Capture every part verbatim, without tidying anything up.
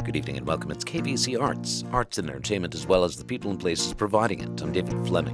Good evening and welcome. It's K B C Arts, arts and entertainment as well as the people and places providing it. I'm David Fleming.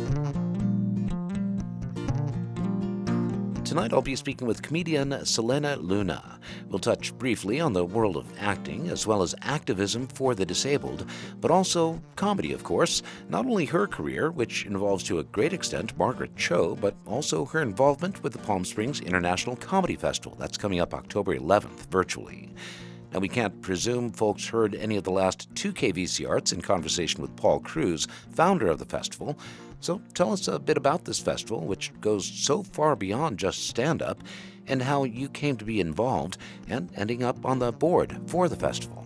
Tonight I'll be speaking with comedian Selena Luna. We'll touch briefly on the world of acting as well as activism for the disabled, but also comedy, of course. Not only her career, which involves to a great extent Margaret Cho, but also her involvement with the Palm Springs International Comedy Festival. That's coming up October eleventh, virtually. Now, we can't presume folks heard any of the last two K B C Arts in conversation with Paul Cruz, founder of the festival. So tell us a bit about this festival, which goes so far beyond just stand-up, and how you came to be involved and ending up on the board for the festival.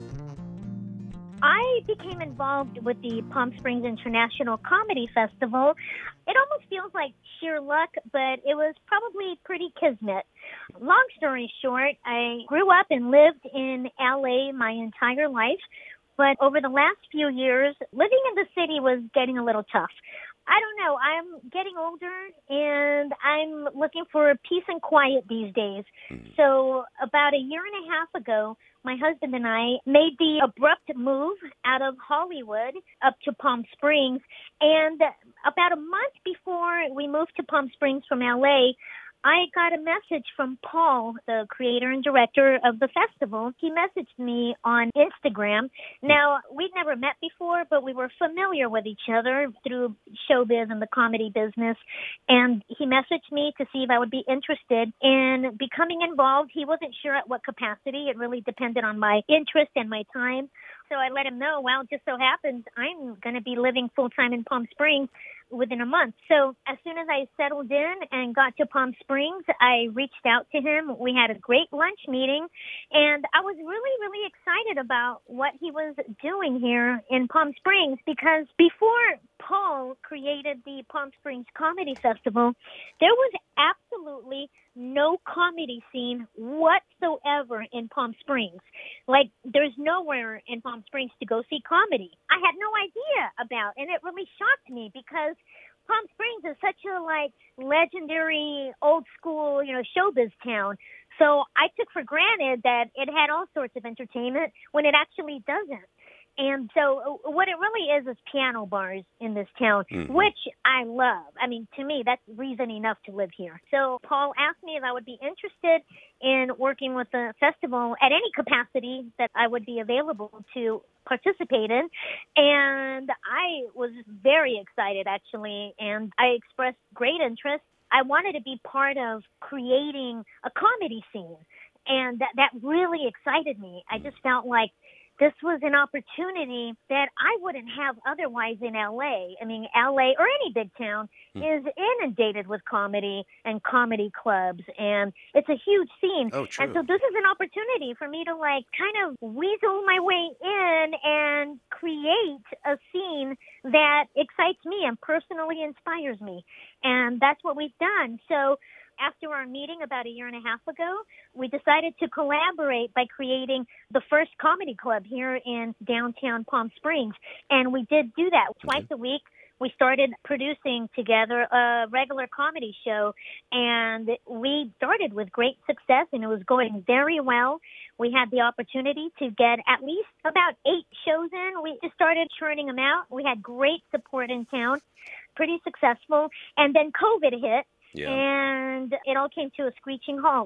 I became involved with the Palm Springs International Comedy Festival. It almost feels like sheer luck, but it was probably pretty kismet. Long story short, I grew up and lived in L A my entire life, but over the last few years, living in the city was getting a little tough. I don't know. I'm getting older, and I'm looking for peace and quiet these days. Mm. So about a year and a half ago, my husband and I made the abrupt move out of Hollywood up to Palm Springs. And about a month before we moved to Palm Springs from L A, I got a message from Paul, the creator and director of the festival. He messaged me on Instagram. Now, we'd never met before, but we were familiar with each other through showbiz and the comedy business. And he messaged me to see if I would be interested in becoming involved. He wasn't sure at what capacity. It really depended on my interest and my time. So I let him know, well, just so happens I'm going to be living full-time in Palm Springs within a month. So as soon as I settled in and got to Palm Springs, I reached out to him. We had a great lunch meeting, and I was really, really excited about what he was doing here in Palm Springs, because before Paul created the Palm Springs Comedy Festival, there was absolutely no comedy scene whatsoever in Palm Springs. Like, there's nowhere in Palm Springs to go see comedy. I had no idea about, and it really shocked me because Palm Springs is such a, like, legendary, old school, you know, showbiz town. So I took for granted that it had all sorts of entertainment when it actually doesn't. And so what it really is is piano bars in this town, mm-hmm. which I love. I mean, to me, that's reason enough to live here. So Paul asked me if I would be interested in working with the festival at any capacity that I would be available to participate in. And I was very excited, actually, and I expressed great interest. I wanted to be part of creating a comedy scene, and that, that really excited me. I just felt like this was an opportunity that I wouldn't have otherwise in L A. I mean, L A or any big town hmm. is inundated with comedy and comedy clubs, and it's a huge scene. Oh, true. And so this is an opportunity for me to, like, kind of weasel my way in and create a scene that excites me and personally inspires me. And that's what we've done. So after our meeting about a year and a half ago, we decided to collaborate by creating the first comedy club here in downtown Palm Springs. And we did do that twice a week. We started producing together a regular comedy show, and we started with great success, and it was going very well. We had the opportunity to get at least about eight shows in. We just started churning them out. We had great support in town, pretty successful. And then COVID hit. Yeah. And it all came to a screeching halt.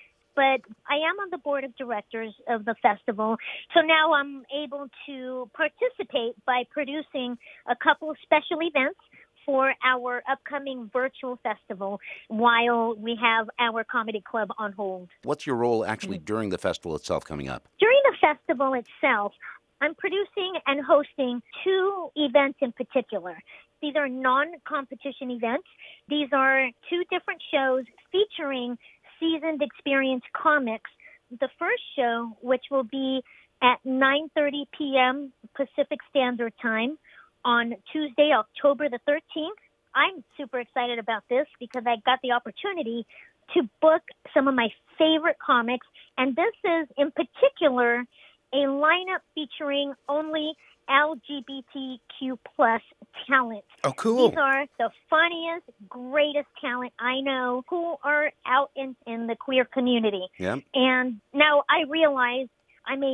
But I am on the board of directors of the festival, so now I'm able to participate by producing a couple of special events for our upcoming virtual festival while we have our comedy club on hold. What's your role actually during the festival itself coming up? During the festival itself, I'm producing and hosting two events in particular. These are non-competition events. These are two different shows featuring seasoned, experienced comics. The first show, which will be at nine thirty p.m. Pacific Standard Time on Tuesday, October the thirteenth. I'm super excited about this because I got the opportunity to book some of my favorite comics, and this is, in particular, a lineup featuring only L G B T Q plus talent. Oh, cool. These are the funniest, greatest talent I know who are out in, in the queer community. Yeah. And now I realize I'm a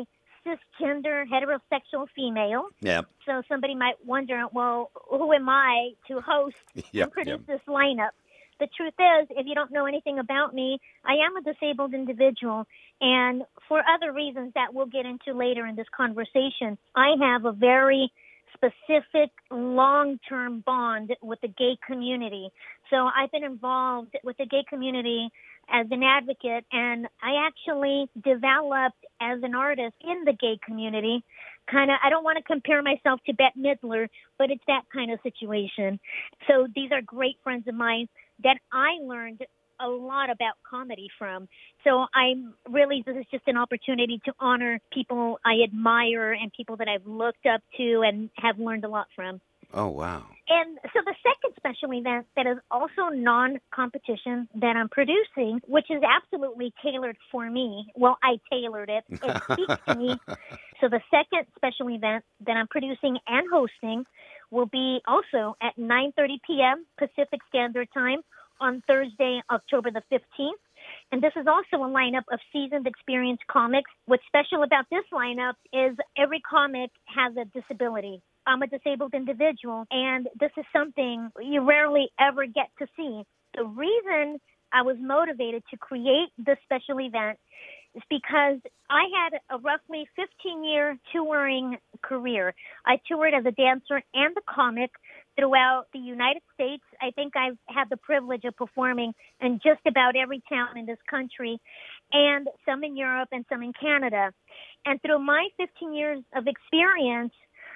cisgender heterosexual female. Yeah. So somebody might wonder, well, who am I to host Yep, and produce yep. this lineup? The truth is, if you don't know anything about me, I am a disabled individual. And for other reasons that we'll get into later in this conversation, I have a very specific long-term bond with the gay community. So I've been involved with the gay community as an advocate, and I actually developed as an artist in the gay community. Kind of, I don't want to compare myself to Bette Midler, but it's that kind of situation. So these are great friends of mine that I learned a lot about comedy from. So I'm really, this is just an opportunity to honor people I admire and people that I've looked up to and have learned a lot from. Oh, wow. And so the second special event that is also non-competition that I'm producing, which is absolutely tailored for me. Well, I tailored it. It speaks to me. So the second special event that I'm producing and hosting will be also at nine thirty p.m. Pacific Standard Time on Thursday, October the fifteenth. And this is also a lineup of seasoned, experienced comics. What's special about this lineup is every comic has a disability. I'm a disabled individual, and this is something you rarely ever get to see. The reason I was motivated to create this special event is because I had a roughly fifteen-year touring career. I toured as a dancer and a comic throughout the United States. I think I've had the privilege of performing in just about every town in this country, and some in Europe and some in Canada. And through my fifteen years of experience,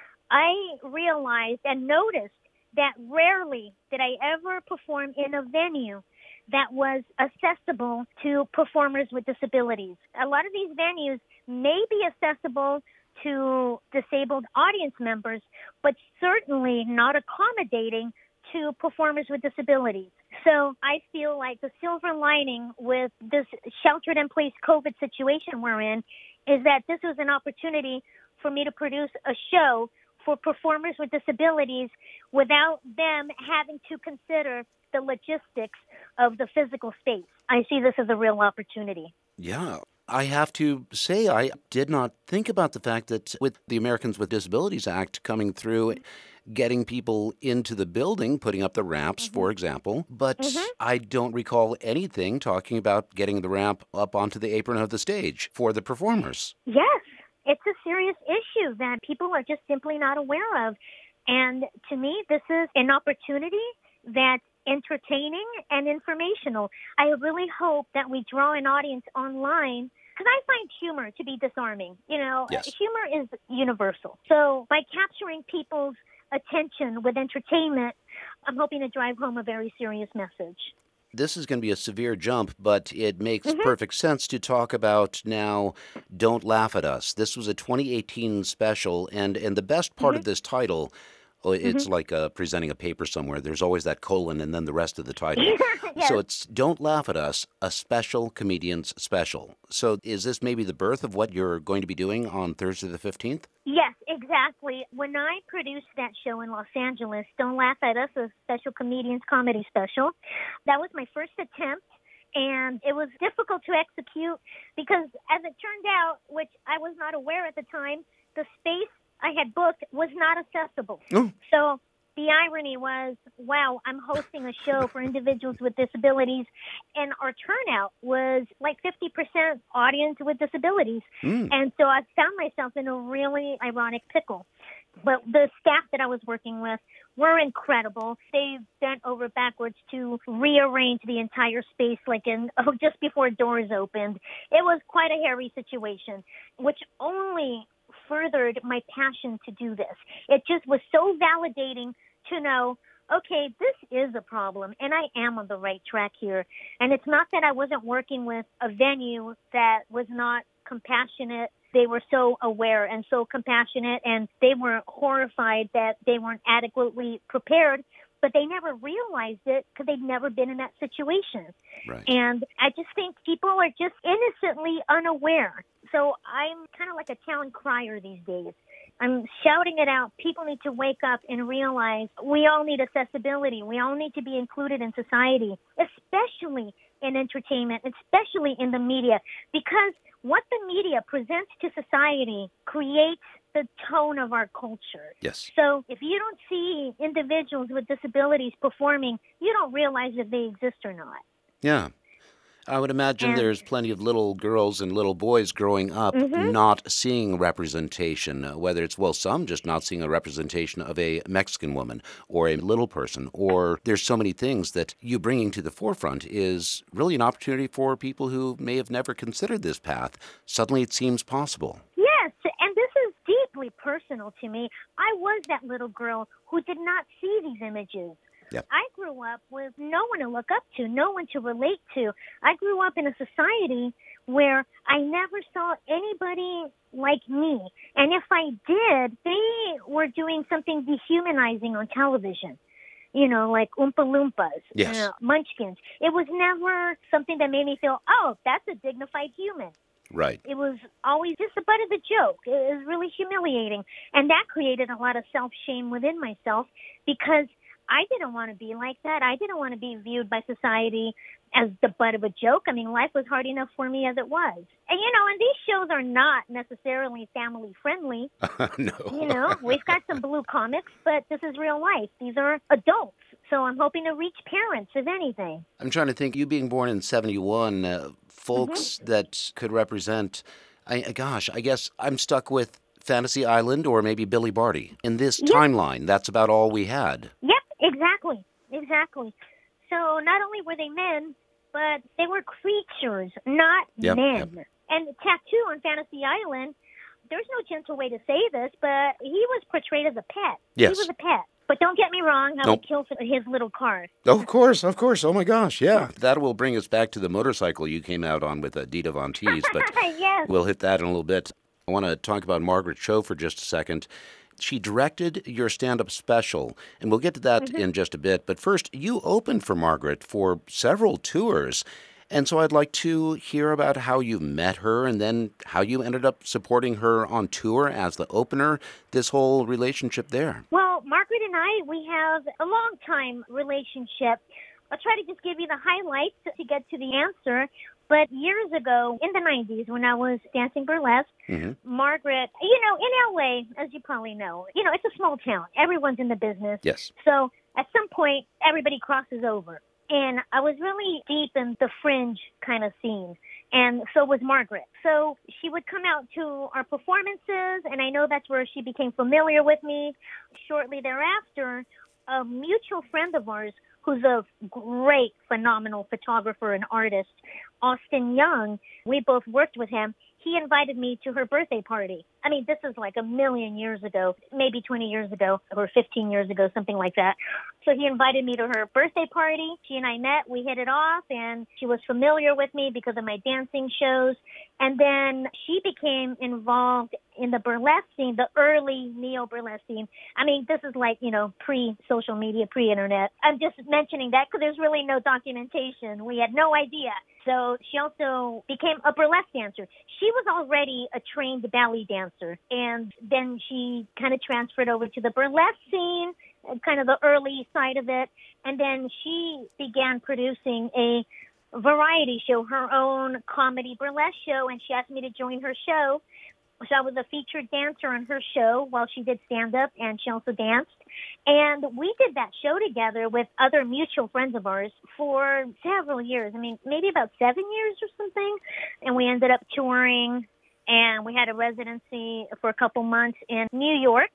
I realized and noticed that rarely did I ever perform in a venue that was accessible to performers with disabilities. A lot of these venues may be accessible to disabled audience members, but certainly not accommodating to performers with disabilities. So I feel like the silver lining with this sheltered-in-place COVID situation we're in is that this was an opportunity for me to produce a show for performers with disabilities without them having to consider the logistics of the physical space. I see this as a real opportunity. Yeah. I have to say, I did not think about the fact that with the Americans with Disabilities Act coming through, getting people into the building, putting up the ramps, mm-hmm. for example, but mm-hmm. I don't recall anything talking about getting the ramp up onto the apron of the stage for the performers. Yes. It's a serious issue that people are just simply not aware of. And to me, this is an opportunity that's entertaining and informational. I really hope that we draw an audience online, because I find humor to be disarming. You know, yes. Humor is universal. So by capturing people's attention with entertainment, I'm hoping to drive home a very serious message. This is going to be a severe jump, but it makes mm-hmm. perfect sense to talk about now Don't Laugh at Us. This was a twenty eighteen special, and, and the best part mm-hmm. of this title, oh, it's mm-hmm. like uh, presenting a paper somewhere. There's always that colon and then the rest of the title. yes. So it's Don't Laugh at Us, a special comedian's special. So is this maybe the birth of what you're going to be doing on Thursday the fifteenth? Yes, exactly. When I produced that show in Los Angeles, Don't Laugh at Us, a special comedian's comedy special, that was my first attempt, and it was difficult to execute because, as it turned out, which I was not aware at the time, the space I had booked was not accessible. Oh. So the irony was, wow, I'm hosting a show for individuals with disabilities, and our turnout was like fifty percent audience with disabilities. Mm. And so I found myself in a really ironic pickle. But the staff that I was working with were incredible. They bent over backwards to rearrange the entire space, like in oh, just before doors opened. It was quite a hairy situation, which only furthered my passion to do this. It just was so validating to know, okay, this is a problem, and I am on the right track here. And it's not that I wasn't working with a venue that was not compassionate. They were so aware and so compassionate, and they were horrified that they weren't adequately prepared, but they never realized it because they'd never been in that situation. Right. And I just think people are just innocently unaware. So I'm kind of like a town crier these days. I'm shouting it out. People need to wake up and realize we all need accessibility. We all need to be included in society, especially in entertainment, especially in the media, because what the media presents to society creates the tone of our culture. Yes. So if you don't see individuals with disabilities performing, you don't realize if they exist or not. Yeah. I would imagine And there's plenty of little girls and little boys growing up hmm not seeing representation, uh, whether it's, well, some just not seeing a representation of a Mexican woman or a little person, or there's so many things that you bringing to the forefront is really an opportunity for people who may have never considered this path. Suddenly it seems possible. yes, and this is deeply personal to me. I was that little girl who did not see these images. Yep. I grew up with no one to look up to, no one to relate to. I grew up in a society where I never saw anybody like me. And if I did, they were doing something dehumanizing on television. You know, like Oompa Loompas, Yes. you know, Munchkins. It was never something that made me feel, oh, that's a dignified human. Right. It was always just the butt of the joke. It was really humiliating. And that created a lot of self-shame within myself because I didn't want to be like that. I didn't want to be viewed by society as the butt of a joke. I mean, life was hard enough for me as it was. And, you know, and these shows are not necessarily family friendly. No. You know, we've got some blue comics, but this is real life. These are adults. So I'm hoping to reach parents, if anything. I'm trying to think, you being born in seventy-one, uh, folks Mm-hmm. that could represent, I, gosh, I guess I'm stuck with Fantasy Island or maybe Billy Barty. In this Yep. timeline, that's about all we had. Yep, exactly. Exactly. So not only were they men, but they were creatures, not Yep, men. yep. And Tattoo on Fantasy Island, there's no gentle way to say this, but he was portrayed as a pet. Yes. He was a pet. But don't get me wrong, I Nope. would kill for his little car. Of course, of course. Oh, my gosh, yeah. That will bring us back to the motorcycle you came out on with uh, Dita Von Teese, but Yes. we'll hit that in a little bit. I want to talk about Margaret Cho for just a second. She directed your stand-up special, and we'll get to that in just a bit. But first, you opened for Margaret for several tours. And so I'd like to hear about how you met her and then how you ended up supporting her on tour as the opener, this whole relationship there. Well, Margaret and I, we have a long-time relationship. I'll try to just give you the highlights to get to the answer. But years ago, in the nineties, when I was dancing burlesque, Mm-hmm. Margaret, you know, in L A, as you probably know, you know, it's a small town. Everyone's in the business. Yes. So at some point, everybody crosses over. And I was really deep in the fringe kind of scene. And so was Margaret. So she would come out to our performances, and I know that's where she became familiar with me. Shortly thereafter, a mutual friend of ours who's a great, phenomenal photographer and artist, Austin Young, we both worked with him. He invited me to her birthday party. I mean, this is like a million years ago, maybe twenty years ago or fifteen years ago, something like that. So he invited me to her birthday party. She and I met, we hit it off, and she was familiar with me because of my dancing shows. And then she became involved in the burlesque scene, the early neo-burlesque scene. I mean, this is like, you know, pre-social media, pre-internet. I'm just mentioning that because there's really no documentation. We had no idea. So she also became a burlesque dancer. She was already a trained ballet dancer, and then she kind of transferred over to the burlesque scene, kind of the early side of it, and then she began producing a variety show, her own comedy burlesque show, and she asked me to join her show. So I was a featured dancer on her show while she did stand-up, and she also danced. And we did that show together with other mutual friends of ours for several years. I mean, maybe about seven years or something. And we ended up touring, and we had a residency for a couple months in New York.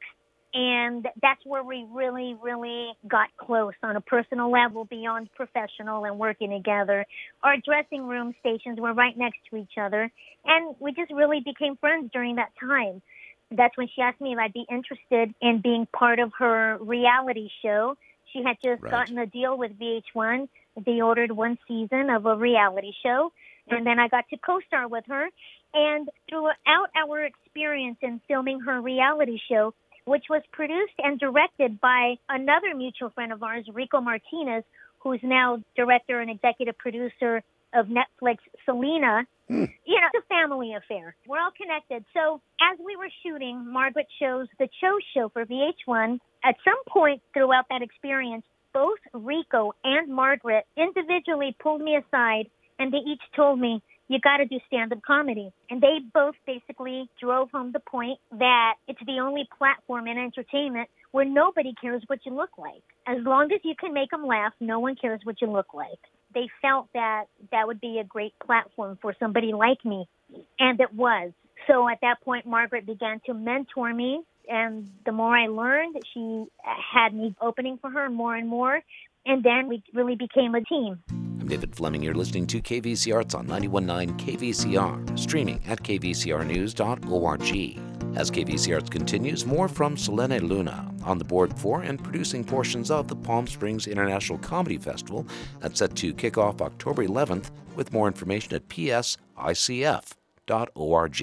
And that's where we really, really got close on a personal level beyond professional and working together. Our dressing room stations were right next to each other. And we just really became friends during that time. That's when she asked me if I'd be interested in being part of her reality show. She had just Right. gotten a deal with V H one. They ordered one season of a reality show. And then I got to co-star with her. And throughout our experience in filming her reality show, which was produced and directed by another mutual friend of ours, Rico Martinez, who's now director and executive producer of Netflix, Selena. Hmm. You know, it's a family affair. We're all connected. So as we were shooting Margaret Cho's The Cho Show for V H one, at some point throughout that experience, both Rico and Margaret individually pulled me aside, and they each told me, you got to do stand-up comedy. And they both basically drove home the point that it's the only platform in entertainment where nobody cares what you look like. As long as you can make them laugh, no one cares what you look like. They felt that that would be a great platform for somebody like me, and it was. So at that point, Margaret began to mentor me, and the more I learned, she had me opening for her more and more, and then we really became a team. I'm David Fleming. You're listening to K V C Arts on ninety-one point nine K V C R, streaming at k v c r news dot org. As K V C Arts continues, more from Selene Luna, on the board for and producing portions of the Palm Springs International Comedy Festival that's set to kick off October eleventh, with more information at p s i c f dot org.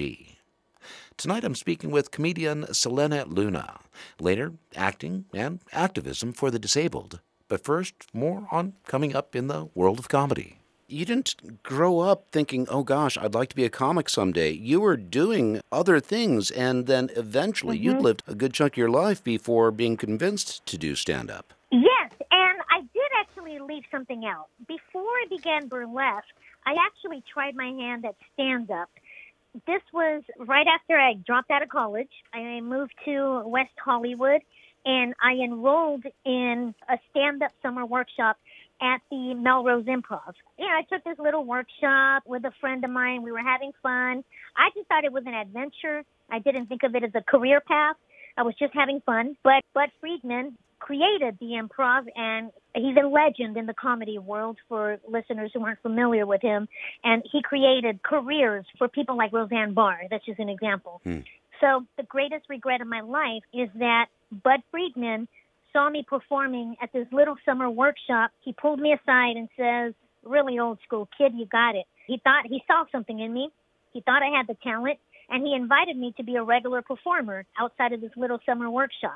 Tonight I'm speaking with comedian Selene Luna. Later, acting and activism for the disabled. But first, more on coming up in the world of comedy. You didn't grow up thinking, oh gosh, I'd like to be a comic someday. You were doing other things, and then eventually mm-hmm. you'd lived a good chunk of your life before being convinced to do stand-up. Yes, and I did actually leave something out. Before I began burlesque, I actually tried my hand at stand-up. This was right after I dropped out of college. I moved to West Hollywood, and I enrolled in a stand-up summer workshop at the Melrose Improv. Yeah, I took this little workshop with a friend of mine. We were having fun. I just thought it was an adventure. I didn't think of it as a career path. I was just having fun. But Bud Friedman created the improv, and he's a legend in the comedy world for listeners who aren't familiar with him. And he created careers for people like Roseanne Barr. That's just an example. Hmm. So the greatest regret of my life is that Bud Friedman saw me performing at this little summer workshop. He pulled me aside and says, really old school, kid, you got it. He thought he saw something in me. He thought I had the talent, and he invited me to be a regular performer outside of this little summer workshop.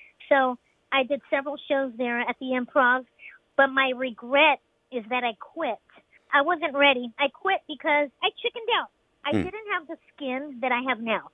So I did several shows there at the Improv, but my regret is that I quit. I wasn't ready. I quit because I chickened out. I mm. didn't have the skin that I have now.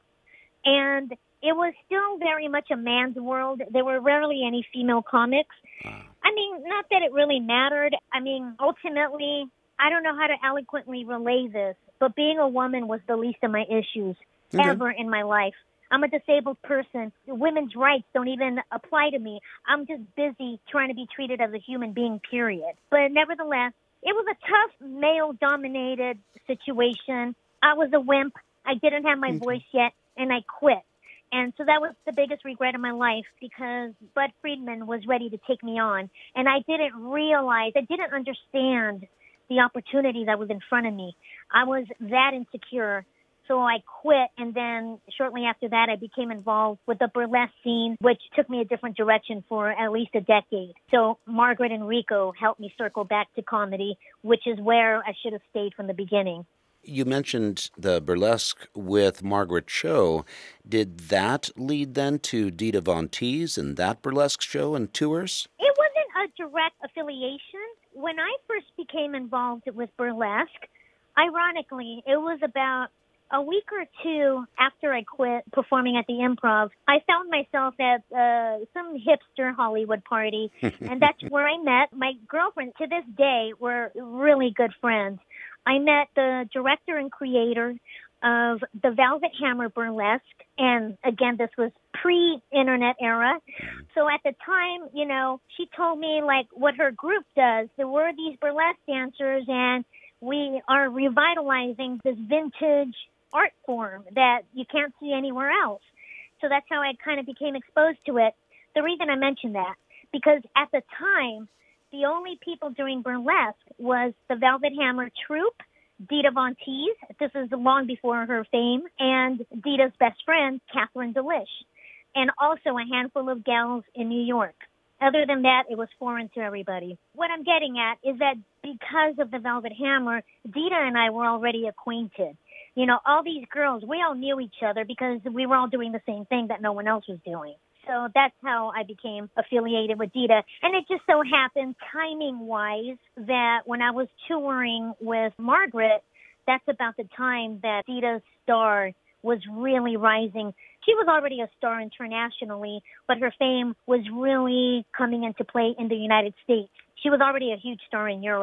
And it was still very much a man's world. There were rarely any female comics. Uh. I mean, not that it really mattered. I mean, ultimately, I don't know how to eloquently relay this, but being a woman was the least of my issues okay. ever in my life. I'm a disabled person. Women's rights don't even apply to me. I'm just busy trying to be treated as a human being, period. But nevertheless, it was a tough male-dominated situation. I was a wimp. I didn't have my okay. voice yet, and I quit. And so that was the biggest regret of my life because Bud Friedman was ready to take me on. And I didn't realize, I didn't understand the opportunity that was in front of me. I was that insecure. So I quit. And then shortly after that, I became involved with the burlesque scene, which took me a different direction for at least a decade. So Margaret and Rico helped me circle back to comedy, which is where I should have stayed from the beginning. You mentioned the burlesque with Margaret Cho. Did that lead then to Dita Von Teese and that burlesque show and tours? It wasn't a direct affiliation. When I first became involved with burlesque, ironically, it was about a week or two after I quit performing at the Improv. I found myself at uh, some hipster Hollywood party, and that's where I met my girlfriend. To this day, we're really good friends. I met the director and creator of the Velvet Hammer Burlesque, and again, this was pre-internet era. So at the time, you know, she told me, like, what her group does. There were these burlesque dancers, and we are revitalizing this vintage art form that you can't see anywhere else. So that's how I kind of became exposed to it. The reason I mentioned that, because at the time, the only people doing burlesque was the Velvet Hammer troupe, Dita Von Teese. This is long before her fame, and Dita's best friend, Catherine Delish, and also a handful of gals in New York. Other than that, it was foreign to everybody. What I'm getting at is that because of the Velvet Hammer, Dita and I were already acquainted. You know, all these girls, we all knew each other because we were all doing the same thing that no one else was doing. So that's how I became affiliated with Dita. And it just so happened, timing-wise, that when I was touring with Margaret, that's about the time that Dita's star was really rising. She was already a star internationally, but her fame was really coming into play in the United States. She was already a huge star in Europe,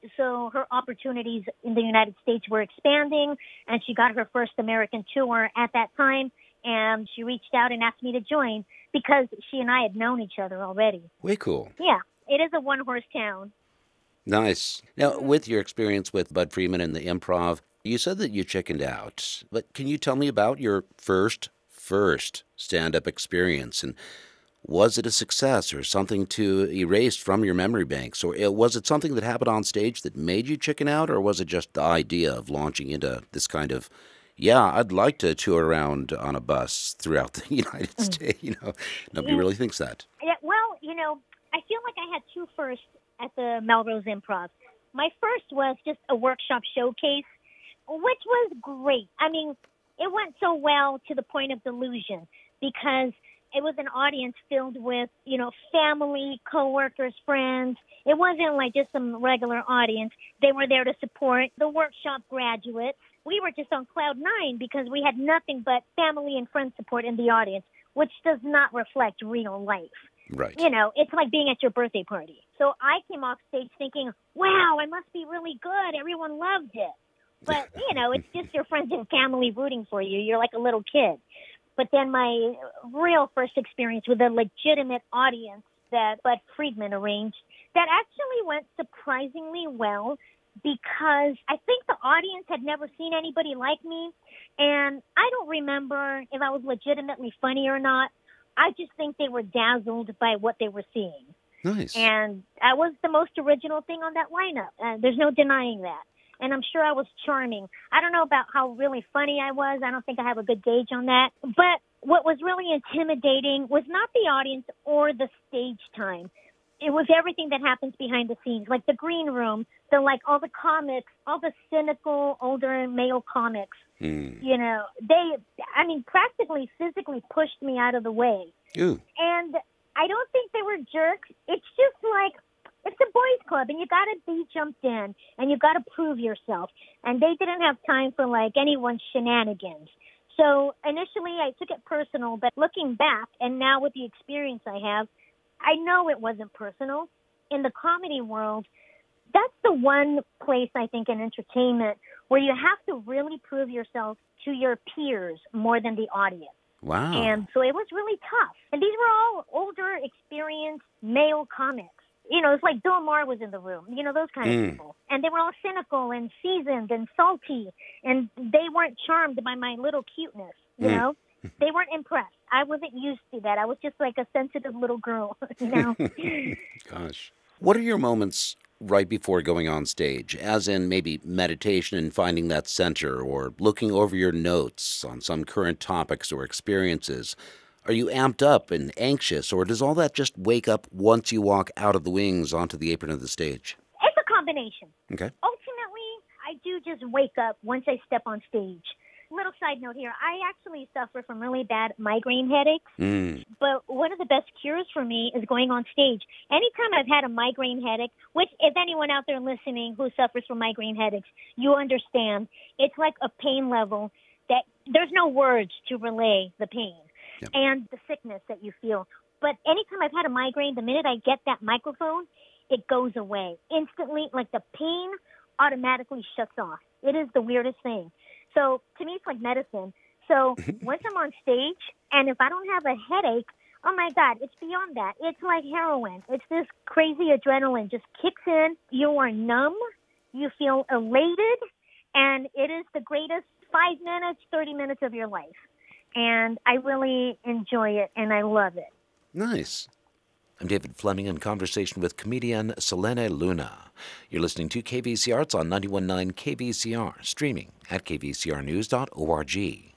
so her opportunities in the United States were expanding, and she got her first American tour at that time, and she reached out and asked me to join because she and I had known each other already. Way cool. Yeah, it is a one-horse town. Nice. Now, with your experience with Bud Friedman and the improv, you said that you chickened out, but can you tell me about your first, first stand-up experience? And was it a success or something to erase from your memory banks? Or was it something that happened on stage that made you chicken out? Or was it just the idea of launching into this kind of, yeah, I'd like to tour around on a bus throughout the United States? You know, nobody Yeah. really thinks that. Yeah, well, you know, I feel like I had two firsts at the Melrose Improv. My first was just a workshop showcase, which was great. I mean, it went so well to the point of delusion because it was an audience filled with, you know, family, coworkers, friends. It wasn't like just some regular audience. They were there to support the workshop graduates. We were just on cloud nine because we had nothing but family and friend support in the audience, which does not reflect real life. Right. You know, it's like being at your birthday party. So I came off stage thinking, wow, I must be really good. Everyone loved it. But, you know, it's just your friends and family rooting for you. You're like a little kid. But then my real first experience with a legitimate audience that Bud Friedman arranged, that actually went surprisingly well because I think the audience had never seen anybody like me. And I don't remember if I was legitimately funny or not. I just think they were dazzled by what they were seeing. Nice. And I was the most original thing on that lineup. Uh, there's no denying that. And I'm sure I was charming. I don't know about how really funny I was. I don't think I have a good gauge on that. But what was really intimidating was not the audience or the stage time. It was everything that happens behind the scenes, like the green room, the like all the comics, all the cynical older male comics. Mm. You know, they, I mean, practically physically pushed me out of the way. Ooh. And I don't think they were jerks. It's just like, it's a boys' club, and you got to be jumped in, and you got to prove yourself. And they didn't have time for, like, anyone's shenanigans. So initially I took it personal, but looking back, and now with the experience I have, I know it wasn't personal. In the comedy world, that's the one place, I think, in entertainment where you have to really prove yourself to your peers more than the audience. Wow. And so it was really tough. And these were all older, experienced male comics. You know, it's like Bill Maher was in the room, you know, those kind Mm. of people. And they were all cynical and seasoned and salty, and they weren't charmed by my little cuteness, you Mm. know? They weren't impressed. I wasn't used to that. I was just like a sensitive little girl, you know? Gosh. What are your moments right before going on stage, as in maybe meditation and finding that center, or looking over your notes on some current topics or experiences? Are you amped up and anxious, or does all that just wake up once you walk out of the wings onto the apron of the stage? It's a combination. Okay. Ultimately, I do just wake up once I step on stage. Little side note here, I actually suffer from really bad migraine headaches, Mm. but one of the best cures for me is going on stage. Anytime I've had a migraine headache, which if anyone out there listening who suffers from migraine headaches, you understand, it's like a pain level that there's no words to relay the pain. Yep. And the sickness that you feel. But anytime I've had a migraine, the minute I get that microphone, it goes away. Instantly, like the pain automatically shuts off. It is the weirdest thing. So to me, it's like medicine. So once I'm on stage, and if I don't have a headache, oh my God, it's beyond that. It's like heroin. It's this crazy adrenaline just kicks in. You are numb. You feel elated. And it is the greatest five minutes, thirty minutes of your life. And I really enjoy it, and I love it. Nice. I'm David Fleming in conversation with comedian Selene Luna. You're listening to K V C R. It's on ninety-one point nine K V C R, streaming at k v c r news dot org.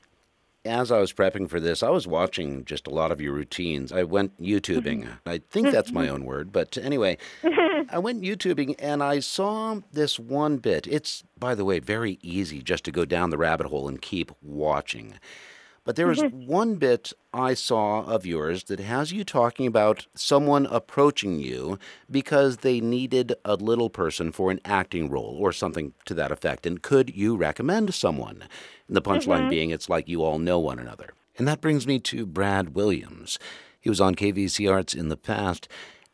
As I was prepping for this, I was watching just a lot of your routines. I went YouTubing. I think that's my own word, but anyway, I went YouTubing and I saw this one bit. It's, by the way, very easy just to go down the rabbit hole and keep watching. But there was one bit I saw of yours that has you talking about someone approaching you because they needed a little person for an acting role or something to that effect. And could you recommend someone? And the punchline Mm-hmm. being, it's like you all know one another. And that brings me to Brad Williams. He was on K V C Arts in the past.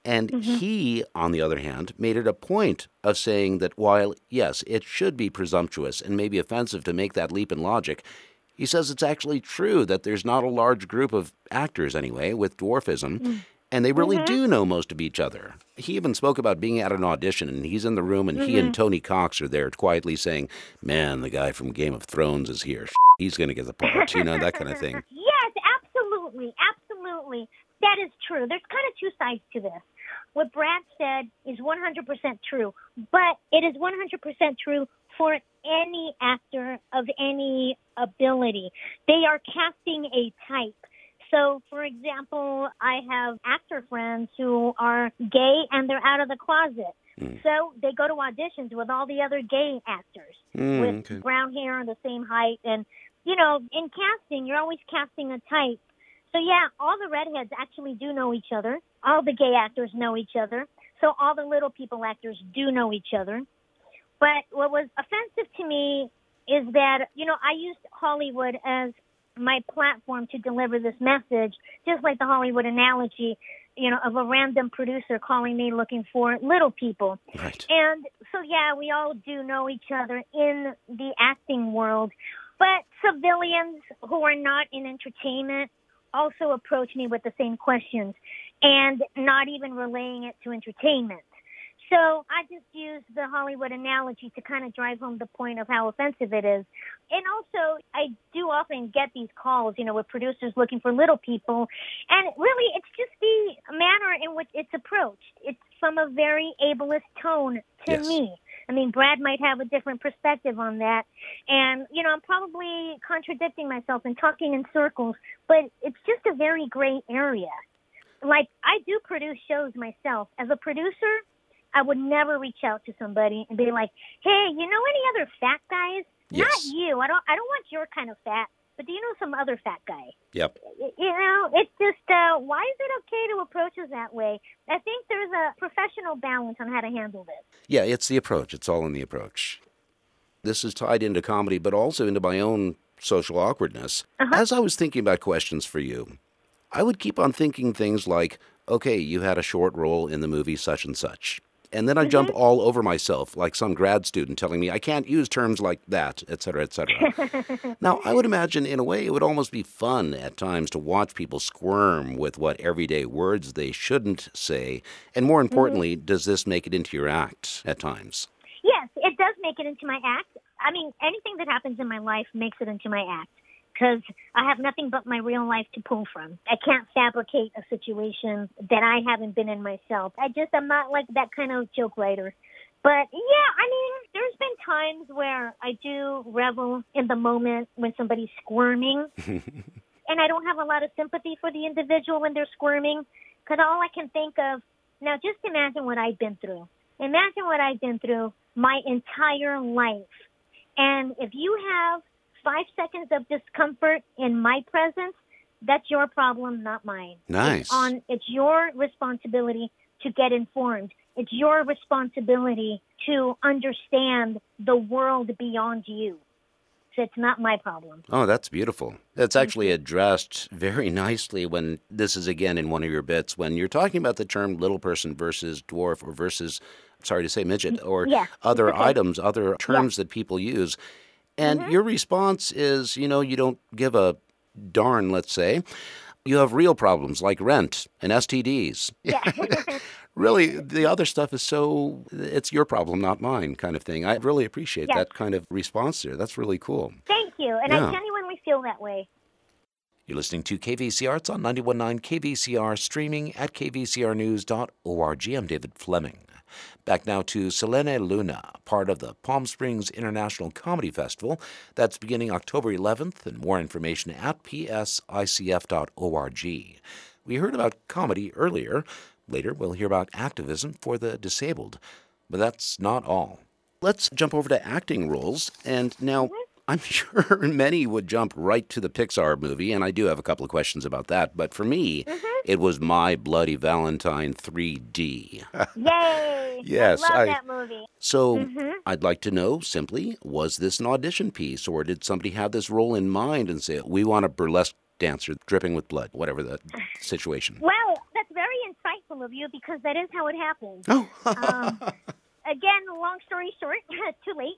And Mm-hmm. he, on the other hand, made it a point of saying that while, yes, it should be presumptuous and maybe offensive to make that leap in logic, he says it's actually true that there's not a large group of actors, anyway, with dwarfism, and they really Mm-hmm. do know most of each other. He even spoke about being at an audition, and he's in the room, and he and Mm-hmm. Tony Cox are there quietly saying, man, the guy from Game of Thrones is here. He's going to get the part, you know, that kind of thing. Yes, absolutely, absolutely. That is true. There's kind of two sides to this. What Brad said is one hundred percent true, but it is one hundred percent true for any actor of any ability. They are casting a type. So, for example, I have actor friends who are gay and they're out of the closet. Mm. So they go to auditions with all the other gay actors Mm, with okay. brown hair and the same height. And, you know, in casting, you're always casting a type. So, yeah, all the redheads actually do know each other. All the gay actors know each other. So all the little people actors do know each other. But what was offensive to me is that, you know, I used Hollywood as my platform to deliver this message, just like the Hollywood analogy, you know, of a random producer calling me looking for little people. Right. And so, yeah, we all do know each other in the acting world. But civilians who are not in entertainment also approach me with the same questions and not even relaying it to entertainment. So I just use the Hollywood analogy to kind of drive home the point of how offensive it is. And also, I do often get these calls, you know, with producers looking for little people. And really, it's just the manner in which it's approached. It's from a very ableist tone to Yes. me. I mean, Brad might have a different perspective on that. And, you know, I'm probably contradicting myself and talking in circles, but it's just a very gray area. Like, I do produce shows myself. As a producer, I would never reach out to somebody and be like, hey, you know any other fat guys? Yes. Not you. I don't I don't want your kind of fat, but do you know some other fat guy? Yep. Y- You know, it's just, uh, why is it okay to approach us that way? I think there's a professional balance on how to handle this. Yeah, it's the approach. It's all in the approach. This is tied into comedy, but also into my own social awkwardness. Uh-huh. As I was thinking about questions for you, I would keep on thinking things like, okay, you had a short role in the movie such and such. And then I jump all over myself like some grad student telling me I can't use terms like that, et cetera, et cetera. Now, I would imagine in a way it would almost be fun at times to watch people squirm with what everyday words they shouldn't say. And more importantly, does this make it into your act at times? Yes, it does make it into my act. I mean, anything that happens in my life makes it into my act because I have nothing but my real life to pull from. I can't fabricate a situation that I haven't been in myself. I just, I'm not like that kind of joke writer. But yeah, I mean, there's been times where I do revel in the moment when somebody's squirming. And I don't have a lot of sympathy for the individual when they're squirming because all I can think of, now just imagine what I've been through. Imagine what I've been through my entire life. And if you have five seconds of discomfort in my presence, that's your problem, not mine. Nice. It's on, it's your responsibility to get informed. It's your responsibility to understand the world beyond you. So it's not my problem. Oh, that's beautiful. That's actually addressed very nicely when this is again in one of your bits, when you're talking about the term little person versus dwarf or versus, sorry to say midget, or Yeah, other okay. items, other terms that people use. And your response is, you know, you don't give a darn, let's say. You have real problems like rent and S T Ds. Yeah. Really, the other stuff is so, it's your problem, not mine kind of thing. I really appreciate Yes. that kind of response there. That's really cool. Thank you. And Yeah. I genuinely feel that way. You're listening to K V C R. It's on ninety-one point nine K V C R, streaming at k v c r news dot org. I'm David Fleming. Back now to Selene Luna, part of the Palm Springs International Comedy Festival. That's beginning October eleventh, and more information at p s i c f dot org. We heard about comedy earlier. Later, we'll hear about activism for the disabled. But that's not all. Let's jump over to acting roles. And now, I'm sure many would jump right to the Pixar movie, and I do have a couple of questions about that. But for me, it was My Bloody Valentine three D. Yay! Yes, I love I- that movie. So I'd like to know simply, was this an audition piece, or did somebody have this role in mind and say, we want a burlesque dancer dripping with blood, whatever the situation? Well, that's very insightful. thoughtful of you because that is how it happened. Oh. um, again, long story short, too late.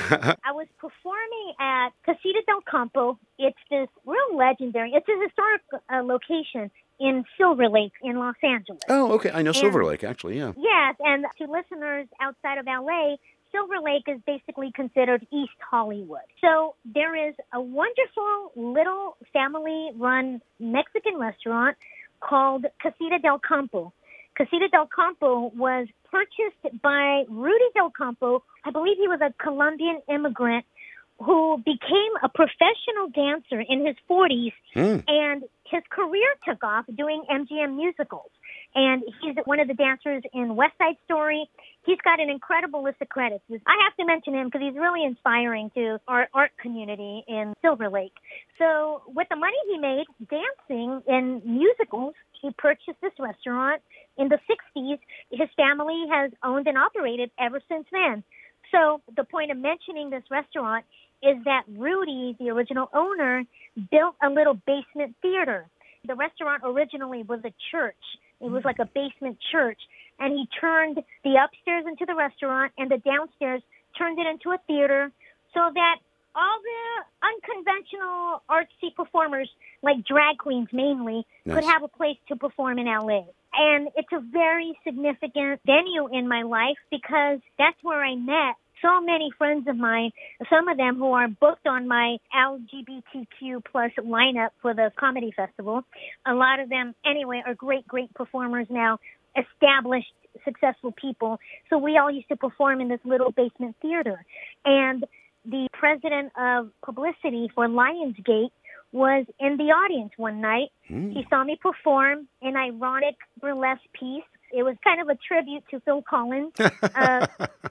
I was performing at Casita del Campo. It's this real legendary, it's a historic uh, location in Silver Lake in Los Angeles. Oh, okay. I know And- Silver Lake, actually, yeah. Yes, and to listeners outside of L A, Silver Lake is basically considered East Hollywood. So there is a wonderful little family-run Mexican restaurant called Casita del Campo. Casita del Campo was purchased by Rudy del Campo. I believe he was a Colombian immigrant who became a professional dancer in his forties, Mm. and his career took off doing M G M musicals. And he's one of the dancers in West Side Story. He's got an incredible list of credits. I have to mention him because he's really inspiring to our art community in Silver Lake. So with the money he made dancing in musicals, he purchased this restaurant in the sixties. His family has owned and operated ever since then. So the point of mentioning this restaurant is that Rudy, the original owner, built a little basement theater. The restaurant originally was a church. It was like a basement church. And he turned the upstairs into the restaurant and the downstairs turned it into a theater so that all the unconventional artsy performers, like drag queens mainly, Nice. could have a place to perform in L A. And it's a very significant venue in my life because that's where I met so many friends of mine, some of them who are booked on my L G B T Q plus lineup for the comedy festival. A lot of them, anyway, are great, great performers now, established, successful people. So we all used to perform in this little basement theater. And the president of publicity for Lionsgate was in the audience one night. Mm. He saw me perform an ironic burlesque piece. It was kind of a tribute to Phil Collins. Uh,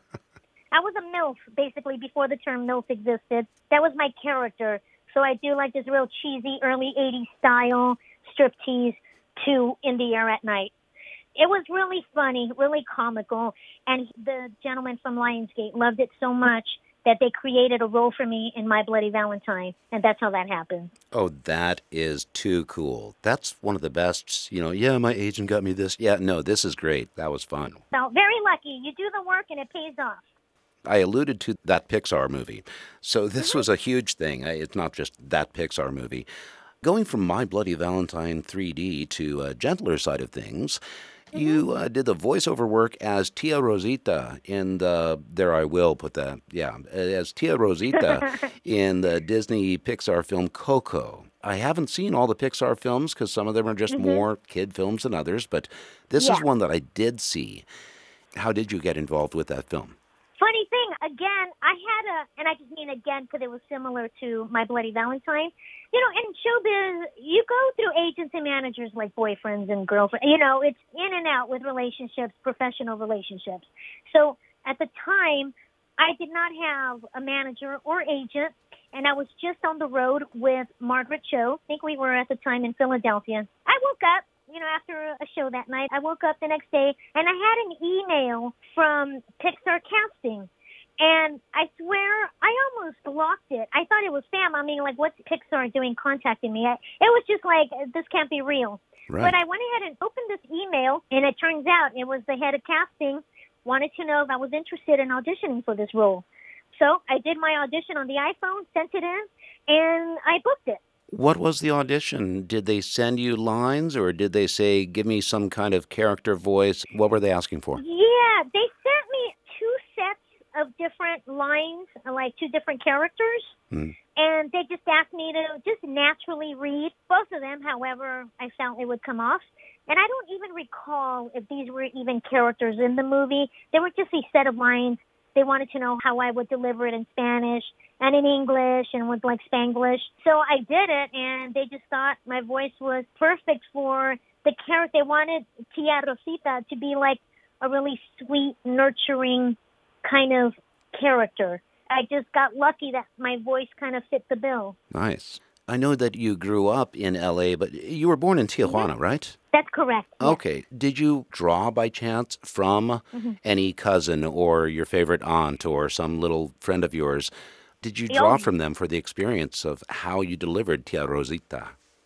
I was a MILF, basically, before the term MILF existed. That was my character. So I do like this real cheesy early eighties style striptease to In the Air at Night. It was really funny, really comical, and the gentleman from Lionsgate loved it so much that they created a role for me in My Bloody Valentine, and that's how that happened. Oh, that is too cool. That's one of the best, you know, yeah, my agent got me this. Yeah, no, this is great. That was fun. So very lucky. You do the work, and it pays off. I alluded to that Pixar movie. So this was a huge thing. I- It's not just that Pixar movie. Going from My Bloody Valentine three D to a gentler side of things, you uh, did the voiceover work as Tia Rosita in the, there I will put that, yeah, as Tia Rosita in the Disney Pixar film Coco. I haven't seen all the Pixar films because some of them are just more kid films than others, but this is Yeah. one that I did see. How did you get involved with that film? Funny thing, again, I had a, and I just mean again because it was similar to My Bloody Valentine. You know, in showbiz, you go through agents and managers like boyfriends and girlfriends. You know, it's in and out with relationships, professional relationships. So at the time, I did not have a manager or agent, and I was just on the road with Margaret Cho. I think we were at the time in Philadelphia. I woke up. You know, after a show that night, I woke up the next day and I had an email from Pixar Casting. And I swear, I almost blocked it. I thought it was spam. I mean, like, what's Pixar doing contacting me? I, it was just like, this can't be real. Right. But I went ahead and opened this email, and it turns out it was the head of casting, wanted to know if I was interested in auditioning for this role. So I did my audition on the iPhone, sent it in, and I booked it. What was the audition? Did they send you lines or did they say, give me some kind of character voice? What were they asking for? Yeah, they sent me two sets of different lines, like two different characters. Hmm. And they just asked me to just naturally read both of them, however I felt it would come off. And I don't even recall if these were even characters in the movie. They were just a set of lines. They wanted to know how I would deliver it in Spanish and in English and with like Spanglish. So I did it, and they just thought my voice was perfect for the character. They wanted Tia Rosita to be like a really sweet, nurturing kind of character. I just got lucky that my voice kind of fit the bill. Nice. I know that you grew up in L A, but you were born in Tijuana, right? That's correct. Yes. Okay. Did you draw by chance from any cousin or your favorite aunt or some little friend of yours? Did you draw Oh. from them for the experience of how you delivered Tia Rosita?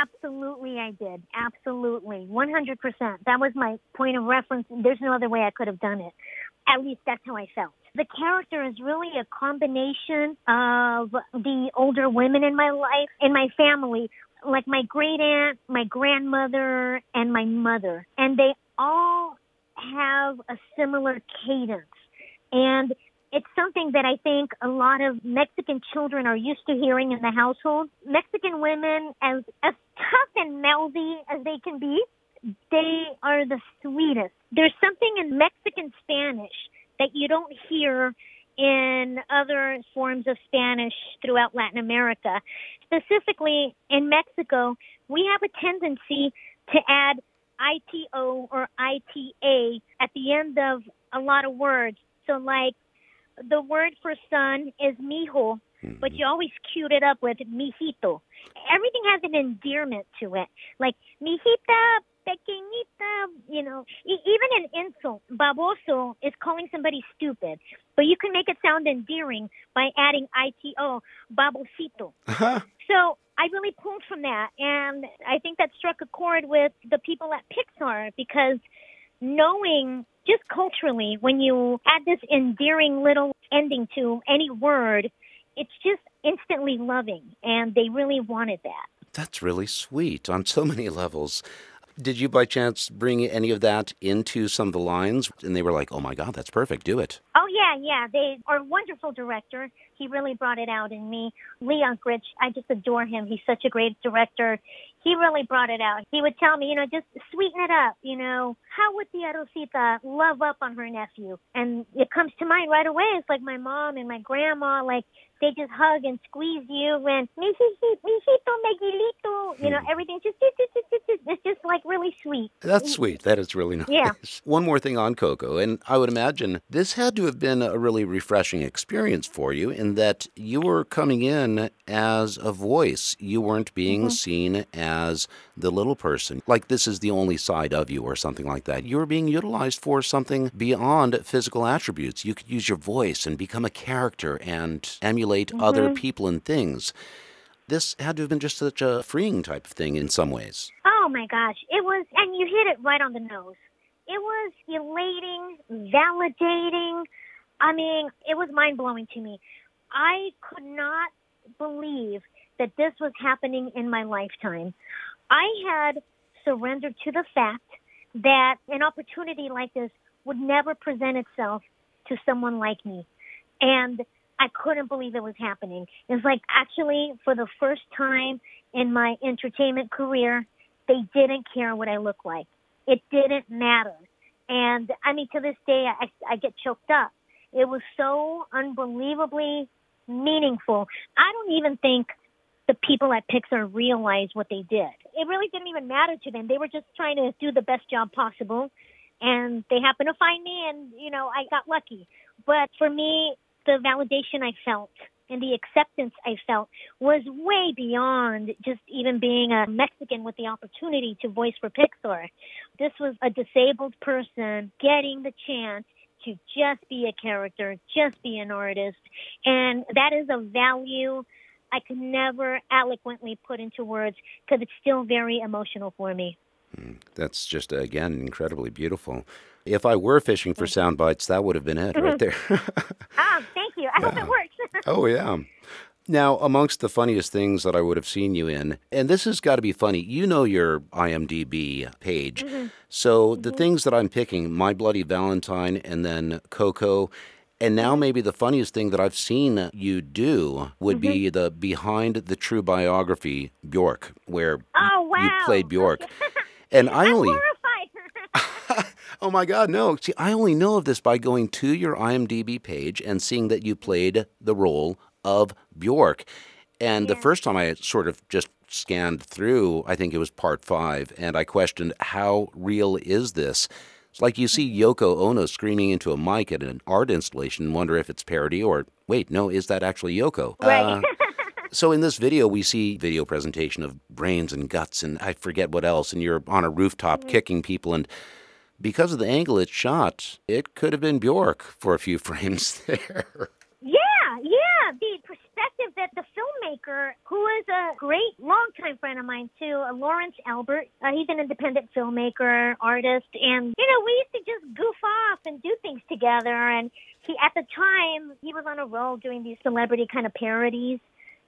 Absolutely, I did. Absolutely. one hundred percent. That was my point of reference. There's no other way I could have done it. At least that's how I felt. The character is really a combination of the older women in my life, in my family, like my great aunt, my grandmother, and my mother. And they all have a similar cadence. And it's something that I think a lot of Mexican children are used to hearing in the household. Mexican women, as, as tough and mouthy as they can be, they are the sweetest. There's something in Mexican Spanish that you don't hear in other forms of Spanish throughout Latin America. Specifically, in Mexico, we have a tendency to add I T O or I T A at the end of a lot of words. So, like, the word for son is mijo, mm-hmm. but you always cute it up with mijito. Everything has an endearment to it. Like, mijita, pequeñita, you know, e- even an insult, baboso, is calling somebody stupid. But you can make it sound endearing by adding I T O, babosito. Uh-huh. So I really pulled from that, and I think that struck a chord with the people at Pixar, because knowing just culturally, when you add this endearing little ending to any word, it's just instantly loving, and they really wanted that. That's really sweet on so many levels. Did you by chance bring any of that into some of the lines? And they were like, oh my God, that's perfect, do it. Oh, yeah, yeah. They are a wonderful director. He really brought it out in me. Lee Unkrich, I just adore him. He's such a great director. He really brought it out. He would tell me, you know, just sweeten it up, you know. How would Tia Rosita love up on her nephew? And it comes to mind right away. It's like my mom and my grandma, like, they just hug and squeeze you and, mijito, Miguelito, you know, everything just, it's just like really sweet. That's sweet. That is really nice. Yeah. One more thing on Coco, and I would imagine this had to have been a really refreshing experience for you in that you were coming in as a voice. You weren't being mm-hmm. seen as the little person, like this is the only side of you or something like that. You were being utilized for something beyond physical attributes. You could use your voice and become a character and emulate Mm-hmm. other people and things. This had to have been just such a freeing type of thing in some ways. Oh, my gosh. It was, and you hit it right on the nose. It was elating, validating. I mean, it was mind-blowing to me. I could not believe that this was happening in my lifetime. I had surrendered to the fact that an opportunity like this would never present itself to someone like me. And I couldn't believe it was happening. It's like, actually, for the first time in my entertainment career, they didn't care what I look like. It didn't matter. And, I mean, to this day, I, I get choked up. It was so unbelievably meaningful. I don't even think the people at Pixar realized what they did. It really didn't even matter to them. They were just trying to do the best job possible. And they happened to find me, and, you know, I got lucky. But for me, the validation I felt and the acceptance I felt was way beyond just even being a Mexican with the opportunity to voice for Pixar. This was a disabled person getting the chance to just be a character, just be an artist. And that is a value I could never eloquently put into words because it's still very emotional for me. That's just, again, incredibly beautiful. If I were fishing for sound bites, that would have been it right there. Ah, thank you. I yeah. hope it works. Oh, yeah. Now, amongst the funniest things that I would have seen you in, and this has got to be funny, you know your I M D B page. Mm-hmm. So mm-hmm. the things that I'm picking, My Bloody Valentine and then Coco, and now maybe the funniest thing that I've seen you do would mm-hmm. be the Behind the True Biography, Bjork, where oh, wow. you played Bjork. And I I'm only... horrified. Oh, my God, no. See, I only know of this by going to your I M D B page and seeing that you played the role of Bjork. And yeah. the first time I sort of just scanned through, I think it was part five, and I questioned, how real is this? It's like you see Yoko Ono screaming into a mic at an art installation and wonder if it's parody or, wait, no, is that actually Yoko? Right. Uh, so in this video, we see video presentation of brains and guts and I forget what else, and you're on a rooftop mm-hmm. kicking people, and because of the angle it's shot, it could have been Bjork for a few frames there. Yeah, yeah. The perspective that the filmmaker who is a great longtime friend of mine, too, uh, Lawrence Albert. Uh, he's an independent filmmaker, artist, and, you know, we used to just goof off and do things together. And he, at the time, he was on a roll doing these celebrity kind of parodies.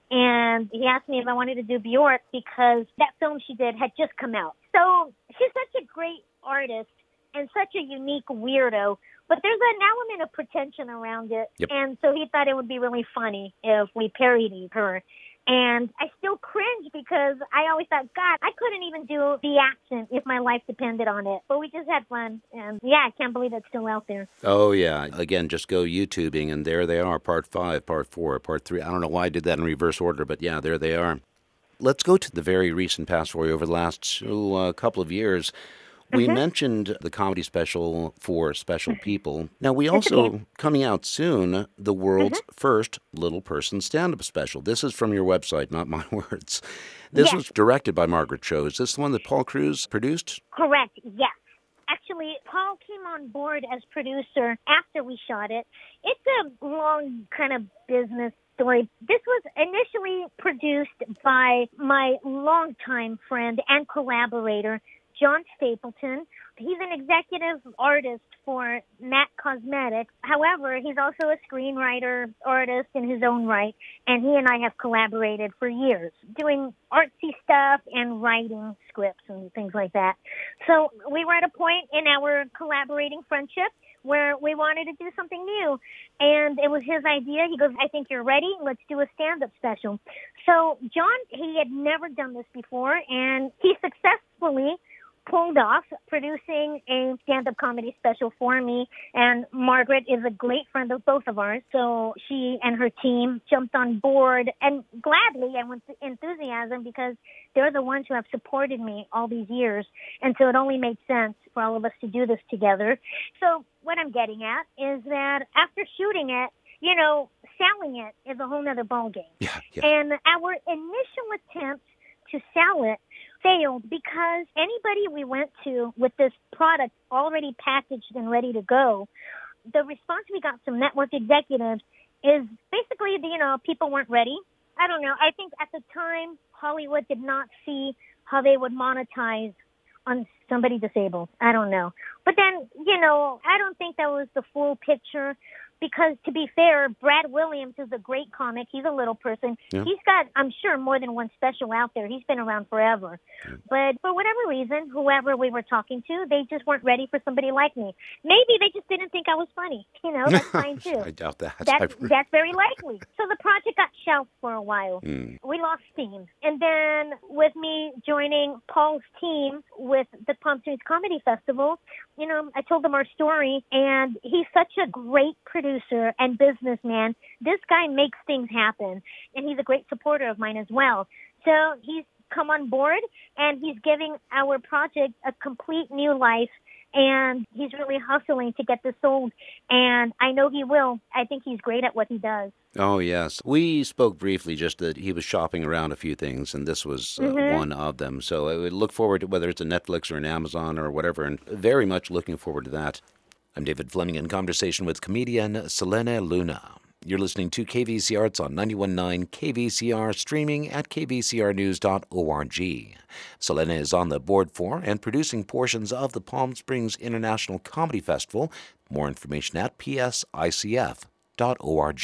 And he asked me if I wanted to do Bjork because that film she did had just come out. So she's such a great artist and such a unique weirdo, but there's an element of pretension around it. Yep. And so he thought it would be really funny if we parodied her. And I still cringe because I always thought, God, I couldn't even do the accent if my life depended on it. But we just had fun. And yeah, I can't believe it's still out there. Oh, yeah. Again, just go YouTubing, and there they are, part five, part four, part three. I don't know why I did that in reverse order, but yeah, there they are. Let's go to the very recent past for you over the last oh, uh, couple of years. We mm-hmm. mentioned the comedy special for special people. Now, we also, coming out soon, the world's mm-hmm. first little person stand-up special. This is from your website, not my words. This yes. was directed by Margaret Cho. Is this the one that Paul Cruz produced? Correct, yes. Actually, Paul came on board as producer after we shot it. It's a long kind of business story. This was initially produced by my longtime friend and collaborator, John Stapleton. He's an executive artist for Mac Cosmetics. However, he's also a screenwriter, artist in his own right, and he and I have collaborated for years, doing artsy stuff and writing scripts and things like that. So we were at a point in our collaborating friendship where we wanted to do something new, and it was his idea. He goes, I think you're ready. Let's do a stand-up special. So John, he had never done this before, and he successfully pulled off producing a stand-up comedy special for me, and Margaret is a great friend of both of ours, so she and her team jumped on board, and gladly and with enthusiasm, because they're the ones who have supported me all these years, and so it only made sense for all of us to do this together. So what I'm getting at is that after shooting it, you know, selling it is a whole nother ballgame. Yeah, yeah. And our initial attempt to sell it failed because anybody we went to with this product already packaged and ready to go, the response we got from network executives is basically, you know, people weren't ready. I don't know. I think at the time, Hollywood did not see how they would monetize on somebody disabled. I don't know. But then, you know, I don't think that was the full picture. Because, to be fair, Brad Williams is a great comic. He's a little person. Yeah. He's got, I'm sure, more than one special out there. He's been around forever. Yeah. But for whatever reason, whoever we were talking to, they just weren't ready for somebody like me. Maybe they just didn't think I was funny. You know, that's fine, too. I doubt that. That's, that's very likely. So the project got shelved for a while. Mm. We lost steam. And then with me joining Paul's team with the Palm Springs Comedy Festival, you know, I told them our story, and he's such a great producer and businessman. This guy makes things happen, and he's a great supporter of mine as well. So he's come on board, and he's giving our project a complete new life, and he's really hustling to get this sold, and I know he will. I think he's great at what he does. Oh, yes. We spoke briefly just that he was shopping around a few things, and this was uh, mm-hmm. one of them. So I would look forward to whether it's a Netflix or an Amazon or whatever, and very much looking forward to that. I'm David Fleming in conversation with comedian Selena Luna. You're listening to K V C R. It's on ninety-one point nine K V C R, streaming at k v c r news dot org. Selena is on the board for and producing portions of the Palm Springs International Comedy Festival. More information at p s i c f dot org.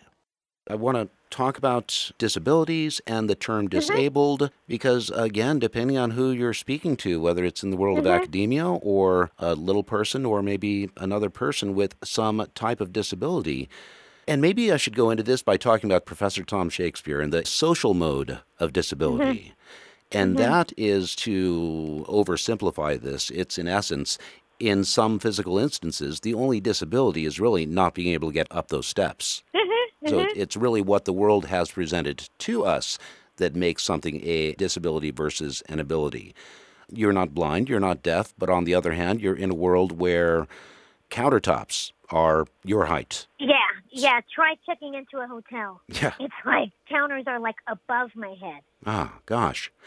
I want to talk about disabilities and the term disabled mm-hmm. because, again, depending on who you're speaking to, whether it's in the world mm-hmm. of academia or a little person or maybe another person with some type of disability. And maybe I should go into this by talking about Professor Tom Shakespeare and the social mode of disability. Mm-hmm. And mm-hmm. that is, to oversimplify this, it's in essence, in some physical instances, the only disability is really not being able to get up those steps. Mm-hmm. So mm-hmm. it's really what the world has presented to us that makes something a disability versus an ability. You're not blind, you're not deaf, but on the other hand, you're in a world where countertops are your height. Yeah, yeah. Try checking into a hotel. Yeah. It's like counters are like above my head. Ah, gosh.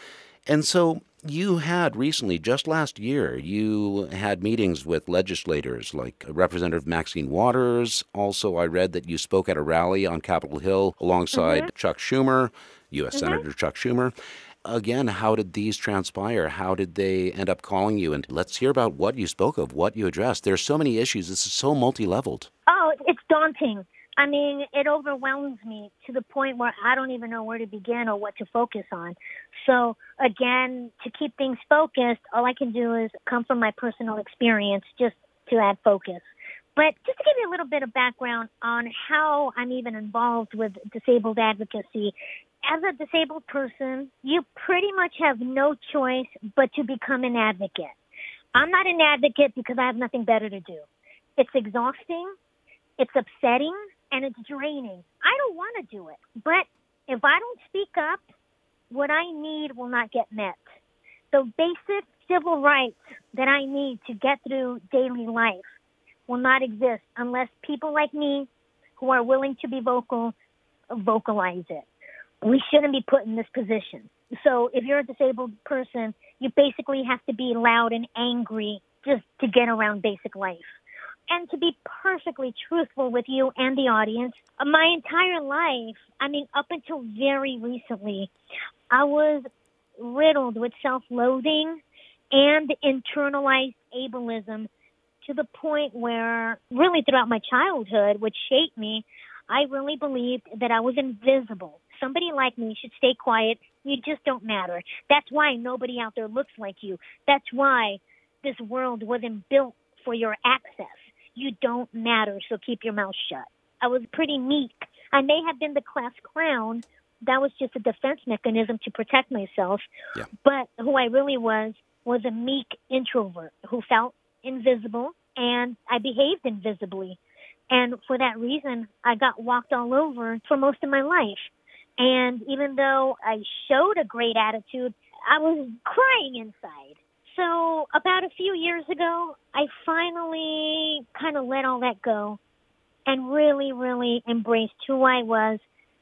And so you had recently, just last year, you had meetings with legislators like Representative Maxine Waters. Also, I read that you spoke at a rally on Capitol Hill alongside Mm-hmm. Chuck Schumer, U S. Mm-hmm. Senator Chuck Schumer. Again, how did these transpire? How did they end up calling you? And let's hear about what you spoke of, what you addressed. There's so many issues. This is so multi-leveled. Oh, it's daunting. I mean, it overwhelms me to the point where I don't even know where to begin or what to focus on. So, again, to keep things focused, all I can do is come from my personal experience just to add focus. But just to give you a little bit of background on how I'm even involved with disabled advocacy, as a disabled person, you pretty much have no choice but to become an advocate. I'm not an advocate because I have nothing better to do. It's exhausting, it's upsetting, and it's draining. I don't want to do it. But if I don't speak up, what I need will not get met. The basic civil rights that I need to get through daily life will not exist unless people like me who are willing to be vocal vocalize it. We shouldn't be put in this position. So if you're a disabled person, you basically have to be loud and angry just to get around basic life. And to be perfectly truthful with you and the audience, my entire life, I mean, up until very recently, I was riddled with self-loathing and internalized ableism to the point where really throughout my childhood, which shaped me, I really believed that I was invisible. Somebody like me should stay quiet. You just don't matter. That's why nobody out there looks like you. That's why this world wasn't built for your access. You don't matter, so keep your mouth shut. I was pretty meek. I may have been the class clown. That was just a defense mechanism to protect myself. Yeah. But who I really was was a meek introvert who felt invisible, and I behaved invisibly. And for that reason, I got walked all over for most of my life. And even though I showed a great attitude, I was crying inside. So about a few years ago, I finally kind of let all that go and really, really embraced who I was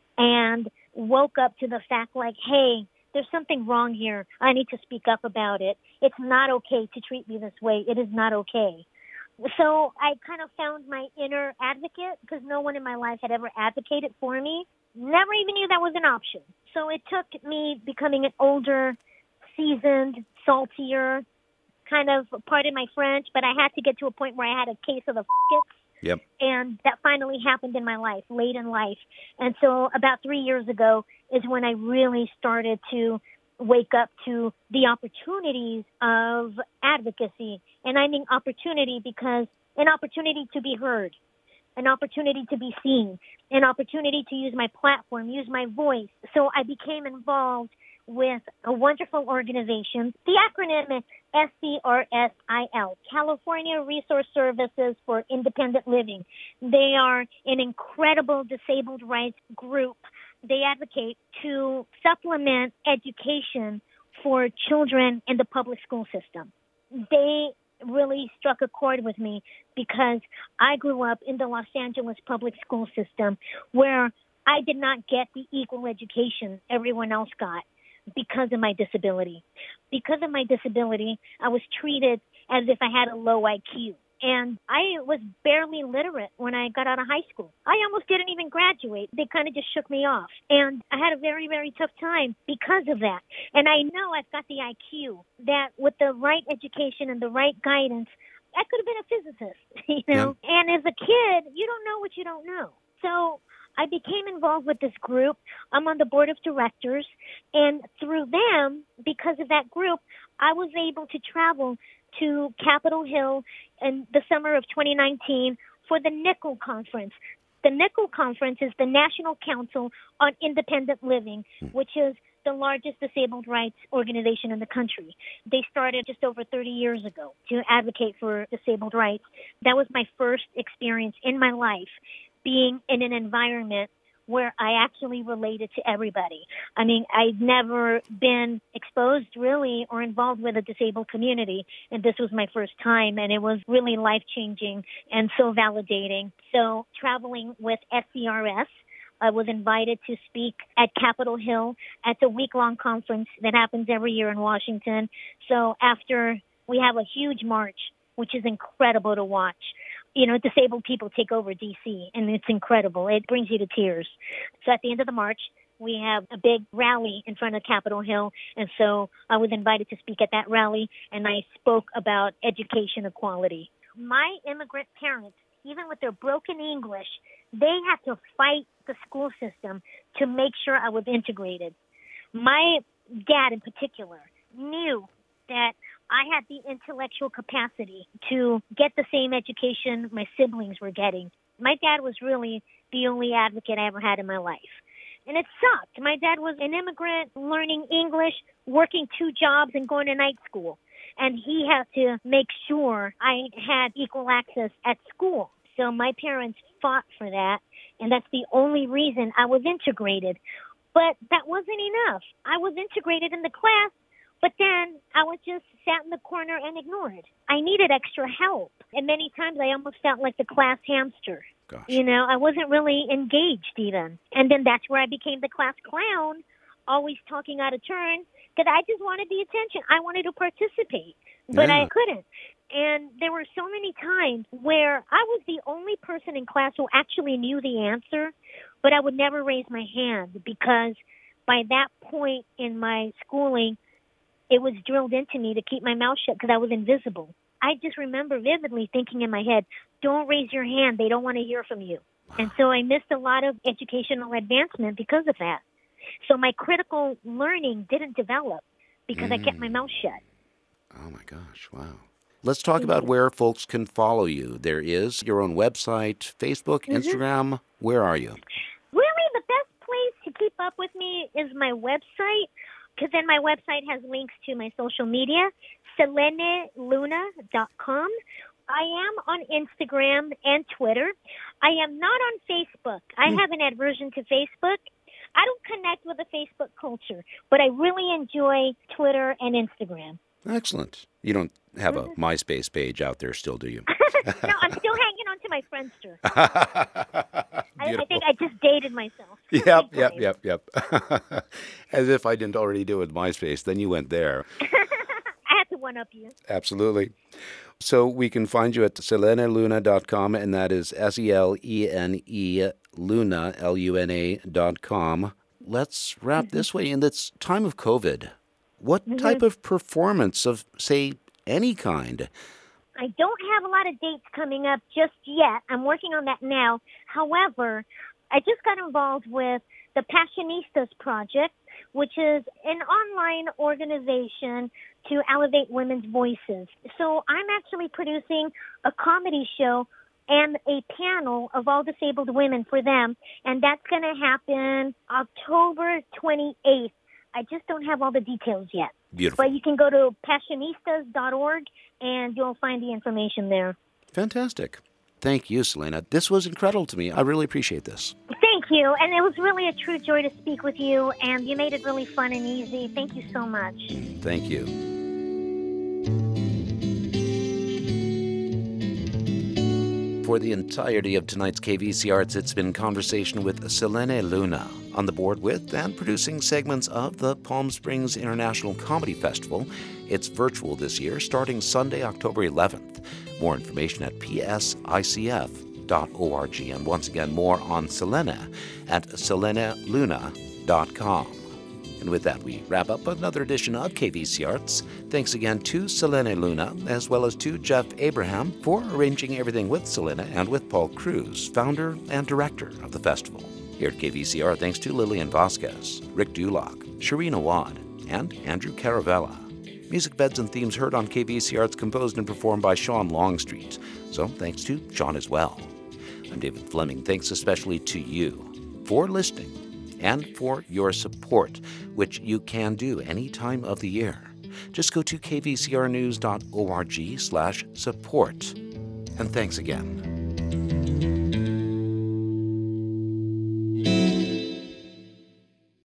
and woke up to the fact like, hey, there's something wrong here. I need to speak up about it. It's not okay to treat me this way. It is not okay. So I kind of found my inner advocate because no one in my life had ever advocated for me. Never even knew that was an option. So it took me becoming an older, seasoned, saltier, kind of, pardon my French, but I had to get to a point where I had a case of the f***its. Yep. And that finally happened in my life, late in life. And so about three years ago is when I really started to wake up to the opportunities of advocacy. And I mean opportunity because an opportunity to be heard, an opportunity to be seen, an opportunity to use my platform, use my voice. So I became involved with a wonderful organization. The acronym is S C R S I L, California Resource Services for Independent Living. They are an incredible disabled rights group. They advocate to supplement education for children in the public school system. They really struck a chord with me because I grew up in the Los Angeles public school system where I did not get the equal education everyone else got because of my disability. Because of my disability, I was treated as if I had a low I Q. And I was barely literate when I got out of high school. I almost didn't even graduate. They kind of just shook me off. And I had a very, very tough time because of that. And I know I've got the I Q that with the right education and the right guidance, I could have been a physicist, you know. Yeah. And as a kid, you don't know what you don't know. So I became involved with this group. I'm on the board of directors. And through them, because of that group, I was able to travel to Capitol Hill in the summer of twenty nineteen for the Nickel Conference. The Nickel Conference is the National Council on Independent Living, which is the largest disabled rights organization in the country. They started just over thirty years ago to advocate for disabled rights. That was my first experience in my life, being in an environment where I actually related to everybody. I mean, I'd never been exposed really or involved with a disabled community, and this was my first time, and it was really life-changing and so validating. So traveling with S C R S, I was invited to speak at Capitol Hill at the week-long conference that happens every year in Washington. So after we have a huge march, which is incredible to watch. You know, disabled people take over D C, and it's incredible. It brings you to tears. So at the end of the march, we have a big rally in front of Capitol Hill, and so I was invited to speak at that rally, and I spoke about education equality. My immigrant parents, even with their broken English, they had to fight the school system to make sure I was integrated. My dad in particular knew that I had the intellectual capacity to get the same education my siblings were getting. My dad was really the only advocate I ever had in my life. And it sucked. My dad was an immigrant, learning English, working two jobs, and going to night school. And he had to make sure I had equal access at school. So my parents fought for that, and that's the only reason I was integrated. But that wasn't enough. I was integrated in the class, but then I was just sat in the corner and ignored. I needed extra help. And many times I almost felt like the class hamster. Gosh. You know, I wasn't really engaged even. And then that's where I became the class clown, always talking out of turn, because I just wanted the attention. I wanted to participate, but Yeah. I couldn't. And there were so many times where I was the only person in class who actually knew the answer, but I would never raise my hand because by that point in my schooling, it was drilled into me to keep my mouth shut because I was invisible. I just remember vividly thinking in my head, don't raise your hand. They don't want to hear from you. Wow. And so I missed a lot of educational advancement because of that. So my critical learning didn't develop because mm. I kept my mouth shut. Oh, my gosh. Wow. Let's talk mm-hmm. about where folks can follow you. There is your own website, Facebook, mm-hmm. Instagram. Where are you? Really, the best place to keep up with me is my website, because then my website has links to my social media, selene luna dot com. I am on Instagram and Twitter. I am not on Facebook. I mm. have an aversion to Facebook. I don't connect with the Facebook culture, but I really enjoy Twitter and Instagram. Excellent. You don't have a MySpace page out there still, do you? No, I'm still hanging on to my Friendster. I, I think I just dated myself. Yep, yep, yep, yep. As if I didn't already do it with MySpace. Then you went there. I had to one-up you. Absolutely. So we can find you at selene luna dot com, and that is S E L E N E, Luna, L U N A dot com. Let's wrap mm-hmm. this way. In this time of COVID, what mm-hmm. type of performance of, say, any kind? I don't have a lot of dates coming up just yet. I'm working on that now. However, I just got involved with the Passionistas Project, which is an online organization to elevate women's voices. So I'm actually producing a comedy show and a panel of all disabled women for them, and that's going to happen October twenty-eighth. I just don't have all the details yet. Beautiful. But you can go to passionistas dot org, and you'll find the information there. Fantastic. Thank you, Selene. This was incredible to me. I really appreciate this. Thank you. And it was really a true joy to speak with you, and you made it really fun and easy. Thank you so much. Thank you. For the entirety of tonight's K V C Arts, it's been conversation with Selene Luna, on the board with and producing segments of the Palm Springs International Comedy Festival. It's virtual this year, starting Sunday, October eleventh. More information at p s i c f dot org. And once again, more on Selene at selene luna dot com. And with that, we wrap up another edition of K V C Arts. Thanks again to Selene Luna, as well as to Jeff Abraham for arranging everything with Selene and with Paul Cruz, founder and director of the festival. Here at K V C R, thanks to Lillian Vasquez, Rick Dulock, Shireen Awad, and Andrew Caravella. Music beds and themes heard on K V C Arts composed and performed by Sean Longstreet. So thanks to Sean as well. I'm David Fleming. Thanks especially to you for listening and for your support, which you can do any time of the year. Just go to k v c r news dot org slash support. And thanks again.